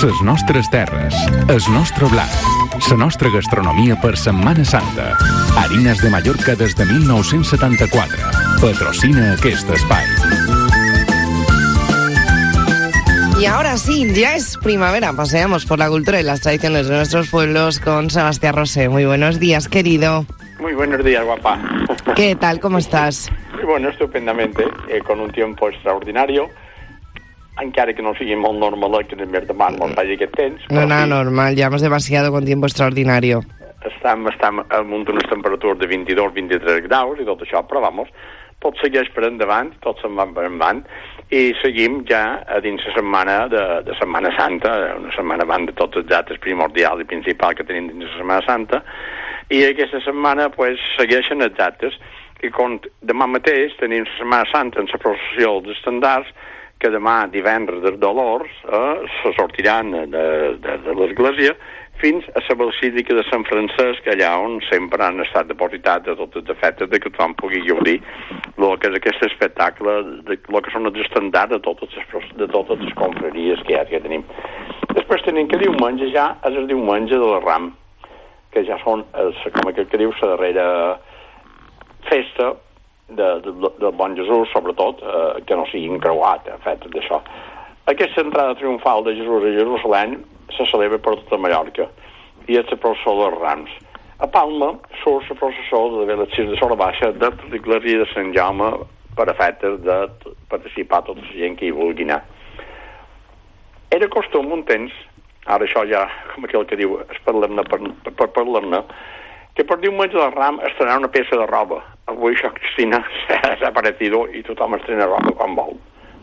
ses nostres terres, el nostre blat, la nostra gastronomia per Setmana Santa. Harines de Mallorca des de 1974. Patrocina aquest espai. Y ahora sí, ya es primavera. Paseamos por la cultura y las tradiciones de nuestros pueblos con Sebastián Rosé. Muy buenos días, querido. Muy buenos días, guapa. ¿Qué tal? ¿Cómo estás? Bueno, estupendamente, con un tiempo extraordinario, encara que no sigui molt normal que en de mar molt faci aquest temps. No, nada normal, llevamos demasiado con tiempo extraordinario. Estem amunt unes temperatures de 22-23 graus i tot això, però vamos, tot segueix per endavant, tot se'n va per endavant, i seguim ja a dins la setmana de Setmana Santa, una setmana abans de tots els dates primordials i principals que tenim dins la Setmana Santa, i aquesta setmana pues, segueixen els dates, i com demà mateix tenim la Setmana Santa en la processió dels estandards, que demà, divendres dels Dolors, se sortiran de l'església fins a la basílica de Sant Francesc, allà on sempre han estat depositats a tots els efectes de que tothom pugui gaudir el que és aquest espectacle, el que són els estandards de totes les confraries que tenim. Després tenim que diumenge ja és el diumenge de la Ram, que ja són, com aquell que diu, la darrera festa del Bon Jesús, sobretot, que no sigui encreuat, en fet, d'això. Aquesta entrada triomfal de Jesús a Jerusalem se celebra per tota Mallorca, i és la processó dels Rams. A Palma surt la processó de les 6 de Sola Baixa de l'església de Sant Jaume per efectes de participar tota la gent que hi vulgui anar. Era costum un temps, ara això ja, com aquell que diu, es parlar-ne per parlar-ne, que per diumenge del Ram estrenar una peça de roba. Avui això, Cristina, s'ha aparecido i tothom estrena roba quan vol.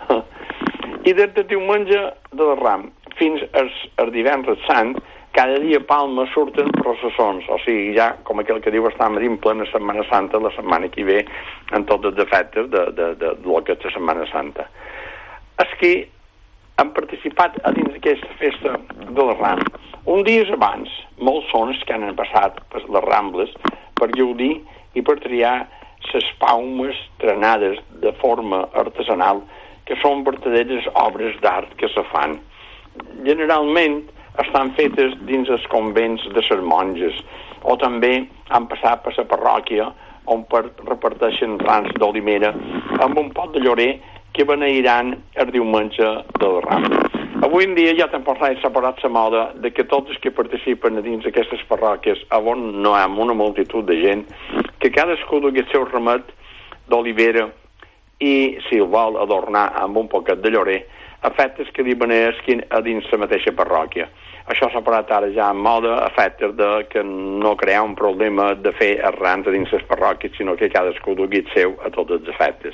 I des de diumenge del Ram fins al divendres sant, cada dia a Palma surten processons, o sigui, ja, com aquell que diu, estem en plena Setmana Santa, la setmana que ve, en tots els efectes de lo que és la Setmana Santa. És que han participat a dins d'aquesta festa del Ram. Un dia abans, molts són els que han passat per les Rambles per gaudir i per triar les paumes trenades de forma artesanal que són verdaderes obres d'art que se fan. Generalment estan fetes dins els convents de les monges o també han passat per la parròquia on reparteixen rams d'olimera amb un pot de llorer que beneiran el diumenge del Ram. Avui en dia ja tampoc s'ha posat la moda de que tots els que participen dins d'aquestes parròquies on no hi ha una multitud de gent que cadascú dugui el seu ramet d'olivera i si el vol adornar amb un poquet de llorer a efectes que li beneeixin a dins la mateixa parròquia. Això s'ha posat ara ja en moda a efectes de que no crear un problema de fer errants a dins les parròquies, sinó que cadascú dugui el seu a tots els efectes.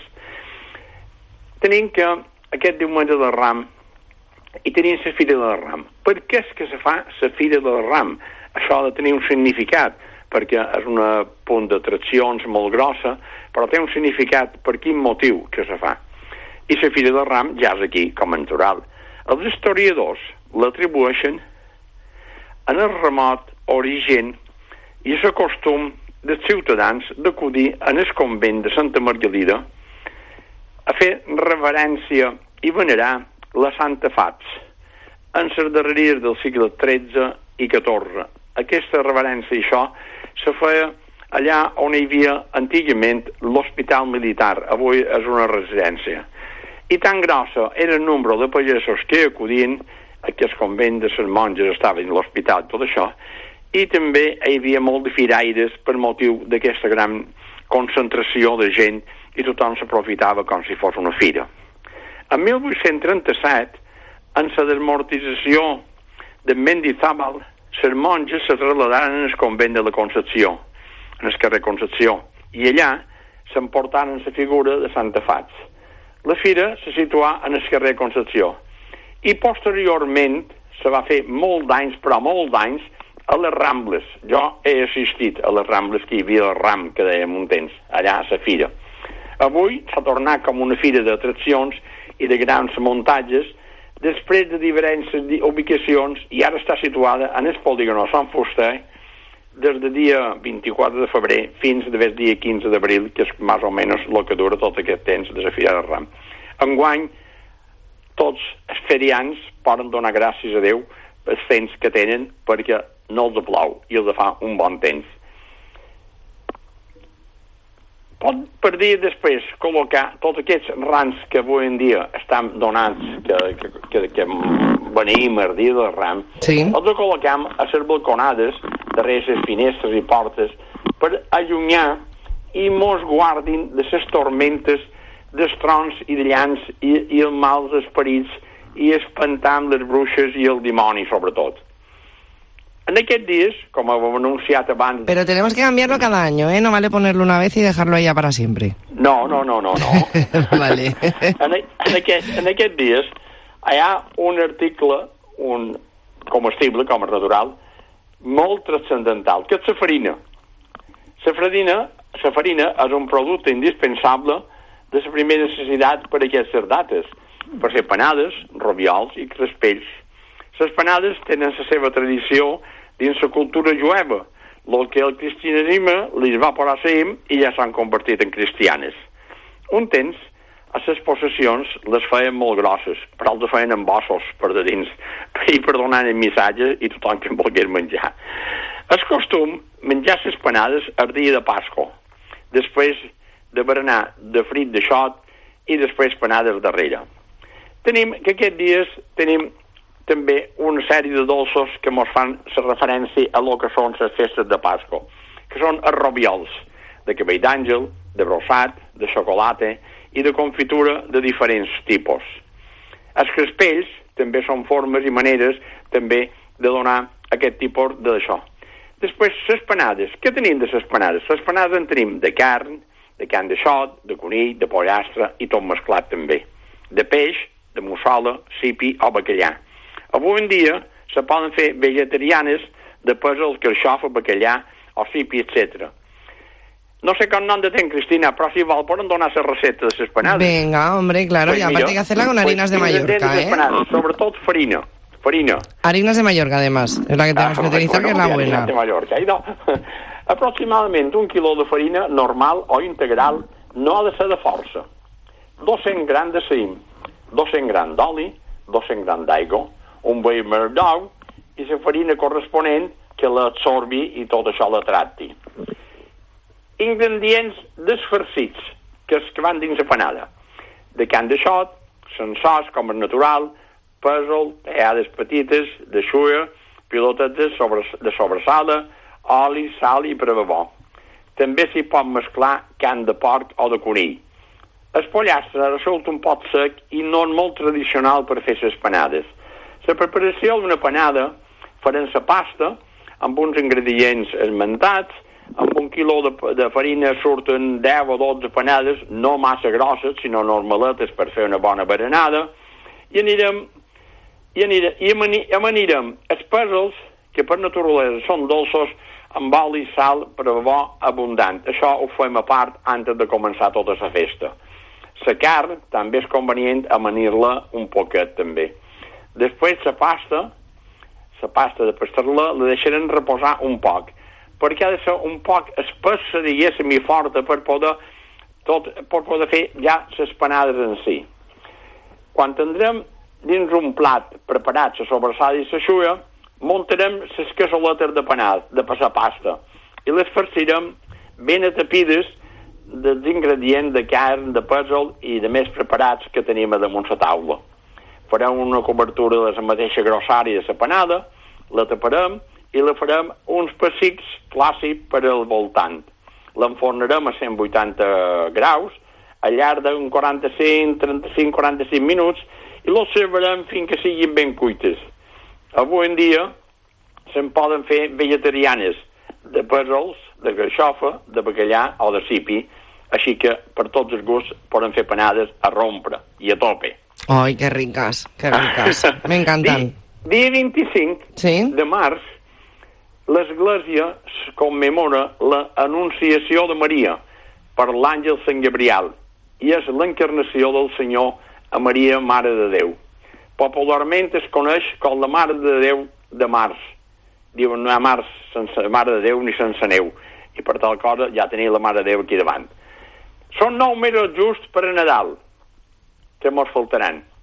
Tenim que aquest diumenge del Ram i tenim la Fira del Ram. Per què és que se fa la Fira del Ram? Això ha de tenir un significat, perquè és una punt d'atraccions molt grossa, però té un significat per quin motiu que se fa. I la Fira del Ram ja és aquí, com a natural. Els historiadors l'atribueixen en el remot origen i el costum dels ciutadans d'acudir en el convent de Santa Margalida a fer reverència i venerar la Santa Fats en les darreries del segle XIII i XIV. Aquesta reverència i això se feia allà on hi havia antigament l'hospital militar, avui és una residència. I tan grossa era el nombre de pagesos que acudien a aquest convent de les monges, estaven a l'hospital, tot això, i també hi havia molt de firaires per motiu d'aquesta gran concentració de gent i tothom s'aprofitava com si fos una fira. En 1837, en la desmortització de Mendizábal, les monges se traslladaren al convent de la Concepció, en el carrer Concepció, i allà s'emportaren la figura de Santa Fats. La fira se situà en el carrer Concepció i posteriorment se va fer molt d'anys, però molt d'anys, a les Rambles. Jo he assistit a les Rambles que hi havia el Ram, que dèiem un temps, allà a la fira. Avui s'ha tornat com una fira d'atraccions i de grans muntatges després de diferents ubicacions i ara està situada en el polígon Sant Fuster des del dia 24 de febrer fins al dia 15 d'abril, que és més o menys el que dura tot aquest temps de la Fira del Ram. Enguany, tots els ferians poden donar gràcies a Déu els temps que tenen, perquè no els plou i els fa un bon temps. Pot, per dir després, col·locar tots aquests rams que avui en dia estan donats, que venim a dir del ram, els col·locam a les balconades, darrere les finestres i portes, per allunyar i mos guardin de les tormentes, dels trons i de llans i els mals esperits, i espantar amb les bruixes i el dimoni, sobretot. En aquests días, com hem anunciat abans... Pero tenemos que cambiarlo cada año, ¿eh? No vale ponerlo una vez y dejarlo allá para siempre. No. Vale. En aquests dies hi ha un article, un comestible, com és natural, molt transcendental, que és la farina. La farina és un producte indispensable de la primera necessitat per a aquestes dates, per fer panades, roviols i crespells. Les panades tenen la seva tradició dins la cultura jueva, el que el cristianisme li va posar cim i ja s'han convertit en cristianes. Un temps, a les possessions les feien molt grosses, però els feien amb ossos per de dins, i per donar el missatge i tothom que en volgués menjar. És costum menjar les panades el dia de Pasco, després de berenar de frit de xot i després panades darrere. Aquests dies tenim també una sèrie de dolços que ens fan la referència a lo que són les festes de Pasco, que són els roviols, de cabell d'àngel, de brossat, de xocolata i de confitura de diferents tipus. Els crespells també són formes i maneres també de donar aquest tipus d'això. Després, les panades. Què tenim de les panades? Les panades en tenim de carn de xot, de conill, de pollastre i tot mesclat també. De peix, de mussola, sipi o bacallà. Avui en dia se poden fer vegetarianes de pèsol, carxofa, bacallà o sipi, etc. No sé com nom de ten, Cristina, però si vol poden donar la recepta de les panades. Venga, hombre, claro, y aparte hay que hacerla con harinas de Mallorca, ¿eh? Sobretot farina. Harinas de Mallorca, además, es la que tenemos que utilizar, que es la buena. De Mallorca. Aproximadament 1 quilo de farina normal o integral no ha de ser de força. 200 grams de saïm, 200 grams d'oli, 200 grams d'aigua, un veïmer d'ou i la farina corresponent que l'absorbi i tot això la tracti. Ingredients desfarcits, que van dins la panada. De can de xot, sencers, com és natural, pèsol, tallades petites, de xulla, pilotetes de sobrassada, oli, sal i prevavó. També s'hi pot mesclar carn de porc o de conill. El pollastre resulta un pot sec i no molt tradicional per fer les panades. La preparació d'una panada farem la pasta amb uns ingredients esmentats, amb 1 quilo de farina surten 10 o 12 panades, no massa grosses, sinó normaletes per fer una bona berenada, i amanirem els pèsols, que per naturalesa són dolços, amb oli i sal per bo abundant. Això ho fem a part antes de començar tota la festa. La carn també és convenient amanir-la un poquet també. Després la pasta de pastar-la, la deixarem reposar un poc, perquè ha de ser un poc espessa, diguéssim, i forta per poder fer ja les panades en si. Quan tindrem dins un plat preparat la sobrassada i la xulla, muntarem les cassoletes de passar pasta i les farcirem ben atapides dels ingredients de carn, de pèsol i de més preparats que tenim a damunt la taula. Farem una cobertura de la mateixa grossària de la panada, la taparem i la farem uns pessics clàssics per al voltant. L'enfornarem a 180 graus al llarg d'un 35-45 minuts i l'observarem fins que siguin ben cuites. Avui en dia se'n poden fer vegetarianes de pèsols, de carxofa, de bacallà o de sipi, així que per tots els gusts poden fer panades a rompre i a tope. Ai, que ricas, me encantan. Dia 25 de març, l'Església commemora l'Anunciació de Maria per l'àngel Sant Gabriel i és l'encarnació del Senyor a Maria, Mare de Déu. Popularment es coneix com la Mare de Déu de març. Diuen, no hi ha març sense Mare de Déu ni sense neu. I per tal cosa ja tenia la Mare de Déu aquí davant. Són 9 mesos just per a Nadal, que mos faltaran.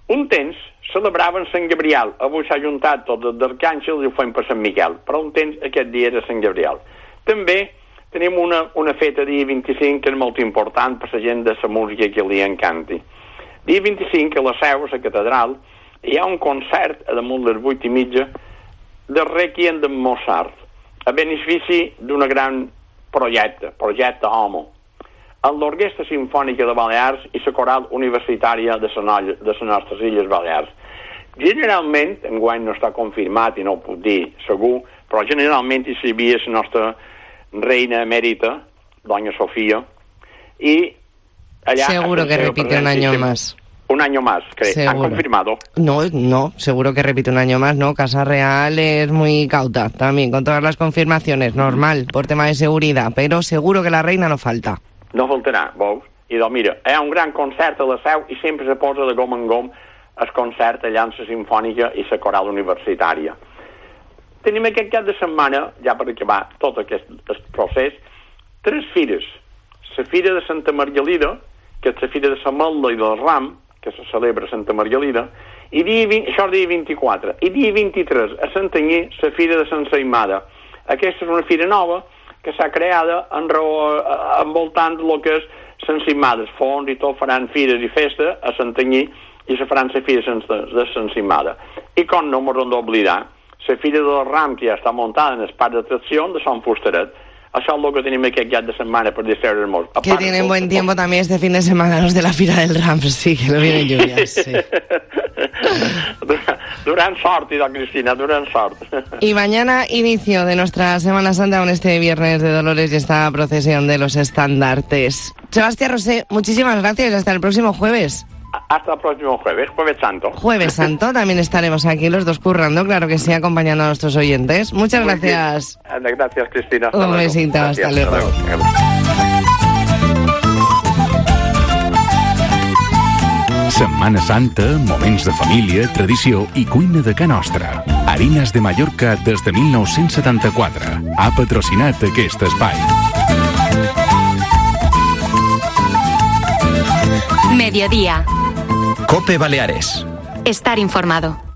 Un temps celebraven Sant Gabriel, avui s'ha juntat tot d'Arcàngel i ho fem per Sant Miquel, però un temps aquest dia era Sant Gabriel. També tenim una feta dia 25 que és molt important per la gent de la música que li encanti. Dia 25 a la Seu, a la catedral, hi ha un concert a damunt les 8:30 de Requiem de Mozart, a benefici d'una gran projecte Homo, amb l'Orquestra Simfònica de Balears i la Coral Universitària de les nostres Illes Balears. Generalment, enguany no està confirmat i no ho puc dir segur, però generalment hi havia la nostra reina emèrita, doña Sofía, y allá... Seguro que repite un año más. Un año más, ¿han confirmado? No, seguro que repite un año más, ¿no? Casa Real es muy cauta también, con todas las confirmaciones, normal, por tema de seguridad, però seguro que la reina no falta. No faltarà, veus? I doncs mira, hi ha un gran concert a la Seu i sempre se posa de gom en gom el concert allà amb la Simfònica i la Coral Universitària. Tenim aquest cap de setmana, ja per acabar tot aquest procés, 3 fires. La Fira de Santa Margalida, que és la Fira de l'Ametlla i del Ram, que se celebra a Santa Margalida, i això és dia 24. I dia 23, a Santanyí, la Fira de Sant Saimada. Aquesta és una fira nova que s'ha creada envoltant el que és Sant Saimada. Els fons i tot faran fires i festa a Santanyí i se faran la Fira de Sant Saimada. I com no m'ho hem d'oblidar, la Fira del Ram, que ja està muntada en el parc d'atracció de Sant Fustaret. Això és el que tenim aquest cap de setmana per distreure'ns. Que tienen buen tiempo también este fin de semana los de la Fira del Ram, sí, que no vienen lluvias, sí. Durant sort, Cristina, durant sort. Y mañana inicio de nuestra Semana Santa con este Viernes de Dolores y esta procesión de los estandartes. Sebastián Rosé, muchísimas gracias y hasta el próximo jueves. Hasta el próximo jueves, Jueves Santo. Jueves Santo, también estaremos aquí los dos currando, claro que sí, acompañando a nuestros oyentes. Muchas gracias. Gracias, Cristina. Un besito, hasta luego. Setmana Santa, moments de família, tradició i cuina de ca nostra. Harines de Mallorca des de 1974. Ha patrocinat aquest espai. Mediodía. COPE Baleares. Estar informado.